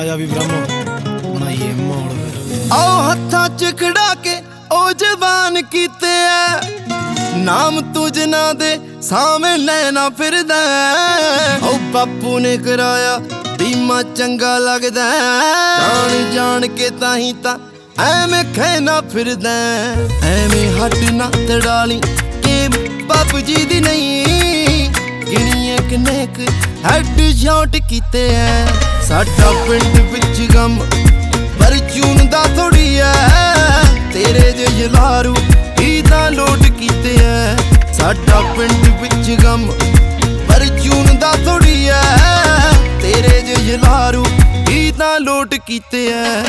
ਜਾ ਵੀ ਬ੍ਰਹਮ ਬਣਾਈਏ ਮਾਹੌਲ ਫਿਰ। ਆਓ ਹੱਥਾਂ 'ਚ ਖੜਾ ਕੇ ਉਹ ਜਵਾਨ ਕੀਤੇ ਐ ਨਾਮ ਤੂੰ ਜਿਨ੍ਹਾਂ ਦੇ ਸਾਹਮਣੇ ਲੈਣਾ ਫਿਰਦਾ। ਉਹ ਬਾਪੂ ਨੇ ਕਰਾਇਆ ਬੀਮਾ ਚੰਗਾ ਲੱਗਦਾ ਜਾਣ ਜਾਣ ਕੇ ਤਾਹੀਂ ਤਾਂ ਐਵੇਂ ਖੈਨਾ ਫਿਰਦਾ। ਐਵੇਂ ਹੱਡ ਨਾ ਤੜਾਲੀ ਕਿ ਬਾਪੂ ਜੀ ਦੀ ਨਹੀਂ ਗਿਣੀਏ ਕਿੰਨੇ ਕੁ ਹੈਡ ਸ਼ਾਟ ਕੀਤੇ ਐ। ਸਾਡਾ ਪਿੰਡ ਵਿੱਚ ਗਮ ਪਰ ਚੂਨ ਦਾ ਥੋੜੀ ਐ ਤੇਰੇ ਜੇ ਜਲਾਰੂ ਹੀ ਤਾਂ ਲੋਟ ਕੀਤੇ ਐ। ਸਾਡਾ ਪਿੰਡ ਵਿੱਚ ਗਮ ਪਰ ਚੂਨ ਦਾ ਥੋੜੀ ਐ ਤੇਰੇ ਜੇ ਜਲਾਰੂ ਹੀ ਤਾਂ ਲੋਟ ਕੀਤੇ ਐ।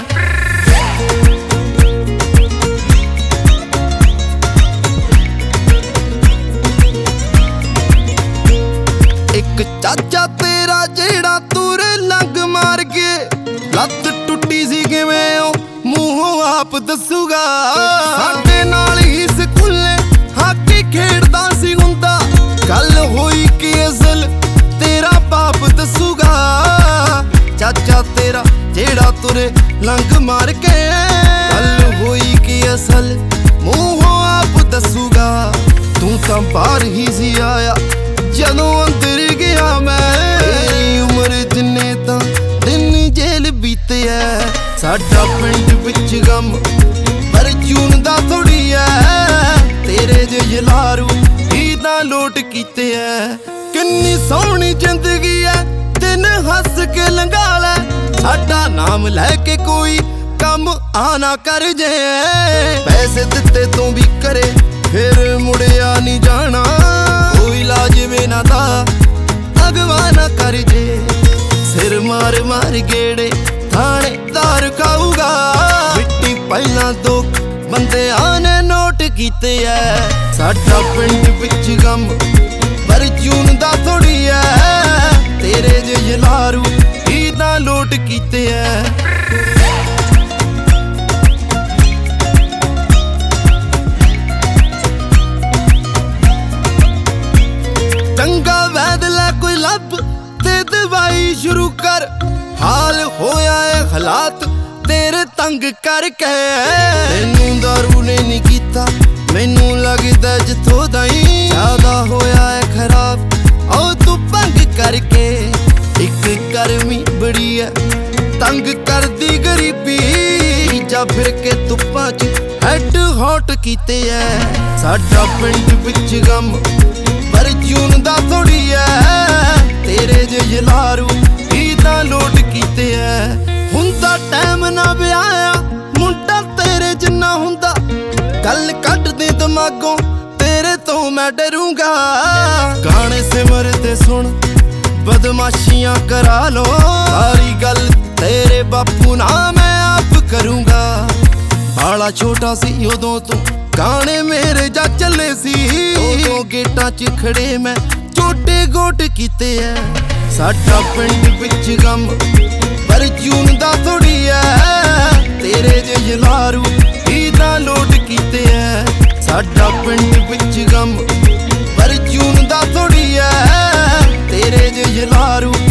ਇੱਕ ਚਾਚਾ ਤੇਰਾ ਜਿਹੜਾ ਤੁਰ ਲੰਗ ਮਾਰ ਕੇ ਲੱਤ ਟੁੱਟੀ ਸੀ ਕਿਵੇਂ ਉਹ ਮੂੰਹੋਂ ਆਪ ਦੱਸੂਗਾ। ਸਾਡੇ ਨਾਲ ਹੀ ਸਕੂਲੇ ਹਾਕੀ ਖੇਡਦਾ ਸੀ ਹੁੰਦਾ ਗੱਲ ਹੋਈ ਕਿ ਅਸਲ ਤੇਰਾ ਬਾਪ ਦੱਸੂਗਾ। ਚਾਚਾ ਤੇਰਾ ਜਿਹੜਾ ਤੁਰੇ ਲੰਗ ਮਾਰ ਕੇ ਗੱਲ ਹੋਈ ਕਿ ਅਸਲ ਮੂੰਹੋਂ ਆਪ ਦੱਸੂਗਾ। ਤੂੰ ਤਾਂ ਬਾਹਰ ਹੀ ਸੀ ਆਇਆ ਜਦੋਂ ਅੰਦਰ ਗਿਆ ਮੈਂ ਤੇਰੀ ਉਮਰ ਜਿੰਨੇ ਤਾਂ ਦਿਨ ਜੇਲ੍ਹ ਬੀਤੇ ਐ। ਸਾਡਾ ਪਿੰਡ ਵਿੱਚ ਗਮ ਪਰ ਚੂਨ ਦਾ ਥੋੜੀ ਐ ਤੇਰੇ ਜੇ ਜਲਾਰੂ ਹੀ ਤਾਂ ਲੋਟ ਕੀਤੇ ਐ। ਕਿੰਨੀ ਸੋਹਣੀ ਜ਼ਿੰਦਗੀ ਐ ਦਿਨ ਹੱਸ ਕੇ ਲੰਘਾ ਲੈ ਸਾਡਾ ਨਾਮ ਲੈ ਕੇ ਕੋਈ ਕੰਮ ਆ ਨਾ ਕਰ ਜੇ। ਪੈਸੇ ਦਿੱਤੇ ਤੂੰ ਵੀ ਕਰੇ ਫਿਰ ਮੁੜਿਆ ਨਹੀਂ ਜਾਣਾ ਕੋਈ ਲਾਜ਼ਮੀ ਨਾ ਦਾ ਅਗਵਾ ਨਾ ਕਰ ਜੇ। ਸਿਰ ਮਾਰ ਮਾਰ ਗੇੜੇ ਥਾਣੇਦਾਰ ਖਾਊਗਾ ਮਿੱਟੀ ਪਹਿਲਾਂ ਦੋ ਬੰਦਿਆਂ ਨੇ ਨੋਟ ਕੀਤੇ ਐ। ਸਾਡਾ ਪਿੰਡ ਵਿੱਚ ਗਮ ਪਰ ਚੂਨ ਦਾ ਥੋੜੀ ਐ ਤੇਰੇ ਜੇ ਜਲਾਰੂ ਹੀ ਤਾਂ ਲੋਟ ਕੀਤੇ ਐ। ਚੰਗਾ ਵੈਦ ਲੈ ਕੋਈ ਲੱਭ ਤੇ ਦਵਾਈ ਸ਼ੁਰੂ ਕਰ ਹਾਲ ਹੋਇਆ ਏ ਹਾਲਾਤ ਤੇਰੇ ਤੰਗ ਕਰਕੇ। ਤੈਨੂੰ ਦਾਰੂ ਨੇ ਨਹੀਂ ਕੀਤਾ ਮੈਨੂੰ ਲੱਗਦਾ ਜਿੱਥੋਂ ਤਾਈਂ ਜ਼ਿਆਦਾ ਹੋਇਆ ਏ ਖਰਾਬ ਉਹ ਤੂੰ ਭੰਗ ਕਰਕੇ। ਇੱਕ ਗਰਮੀ ਬੜੀ ਐ ਤੰਗ ਕਰਦੀ ਗਰੀਬੀ ਜਾ ਫਿਰ ਕੇ ਧੁੱਪਾਂ 'ਚ ਹੈਡ ਹੌਟ ਕੀਤੇ ਐ। ਸਾਡਾ ਪਿੰਡ ਵਿੱਚ ਗਮ ਪਰ ਚੂਨ ਦਾ ਥੋੜੀ ਐ ਤੇਰੇ ਜੇ ਜਲਾਰੂ ਹੀ ਤਾਂ ਲੋਟ ਕੀਤੇ ਐ। ਹੁੰਦਾ ਟਾਈਮ ਨਾ ਵਿਆਹਿਆ ਮੁੰਡਾ ਤੇਰੇ ਜਿੰਨਾ ਹੁੰਦਾ ਗੱਲ ਕੱਢ ਦੇ ਦਿਮਾਗੋਂ ਤੇਰੇ ਤੋਂ ਮੈਂ ਡਰੂੰਗਾ। ਗਾਣੇ ਸਿਮਰਦੇ ਸੁਣ ਬਦਮਾਸ਼ੀਆਂ ਕਰਾ ਲੋ ਸਾਰੀ ਗੱਲ ਤੇਰੇ ਬਾਪੂ ਨਾਲ ਮੈਂ ਆਪ ਕਰੂੰਗਾ। ਬਾਲਾ ਛੋਟਾ ਸੀ ਉਦੋਂ ਤੂੰ ਗਾਣੇ ਮੇਰੇ ਜਾ ਚੱਲੇ ਸੀ ਉਦੋਂ ਗੇਟਾਂ 'ਚ ਖੜੇ ਮੈਂ ਛੋਟੇ ਗੋਟ ਕੀਤੇ ਐ। ਸਾਡਾ ਪਿੰਡ ਵਿੱਚ ਗਮ ਪਰ ਚੂਨ ਦਾ ਥੋੜੀ ਐ ਤੇਰੇ ਜੇ ਜਲਾਰੂ ਹੀ ਤਾਂ ਲੋਟ ਕੀਤੇ ਐ। ਸਾਡਾ ਪਿੰਡ ਵਿੱਚ ਗਮ ਪਰ ਚੂਨ ਦਾ ਥੋੜੀ ਐ ਤੇਰੇ ਜੇ ਜਲਾਰੂ